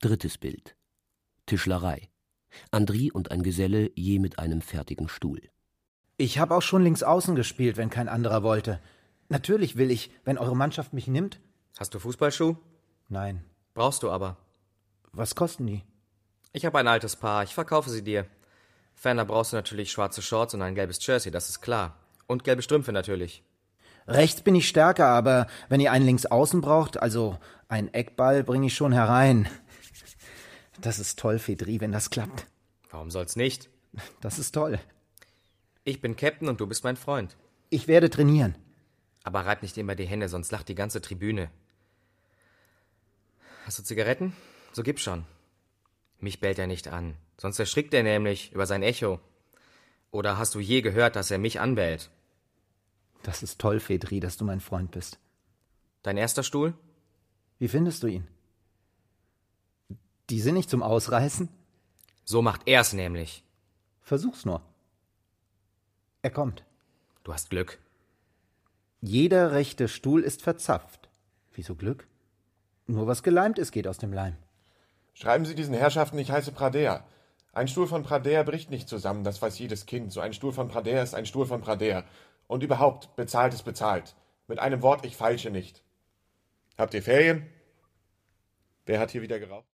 Drittes Bild. Tischlerei. Andry und ein Geselle je mit einem fertigen Stuhl. Ich habe auch schon links außen gespielt, wenn kein anderer wollte. Natürlich will ich, wenn eure Mannschaft mich nimmt. Hast du Fußballschuh? Nein. Brauchst du aber. Was kosten die? Ich habe ein altes Paar, ich verkaufe sie dir. Ferner brauchst du natürlich schwarze Shorts und ein gelbes Jersey, das ist klar. Und gelbe Strümpfe natürlich. Rechts bin ich stärker, aber wenn ihr einen Linksaußen braucht, also einen Eckball, bringe ich schon herein. Das ist toll, Fedri, wenn das klappt. Warum soll's nicht? Das ist toll. Ich bin Captain und du bist mein Freund. Ich werde trainieren. Aber reib nicht immer die Hände, sonst lacht die ganze Tribüne. Hast du Zigaretten? So gib schon. Mich bellt er nicht an, sonst erschrickt er nämlich über sein Echo. Oder hast du je gehört, dass er mich anbellt? Das ist toll, Fedri, dass du mein Freund bist. Dein erster Stuhl? Wie findest du ihn? Die sind nicht zum Ausreißen? So macht er's nämlich. Versuch's nur. Er kommt. Du hast Glück. Jeder rechte Stuhl ist verzapft. Wieso Glück? Nur was geleimt ist, geht aus dem Leim. Schreiben Sie diesen Herrschaften, ich heiße Pradea. Ein Stuhl von Pradea bricht nicht zusammen, das weiß jedes Kind. So ein Stuhl von Pradea ist ein Stuhl von Pradea. Und überhaupt, bezahlt ist bezahlt. Mit einem Wort, ich feilsche nicht. Habt ihr Ferien? Wer hat hier wieder geraucht?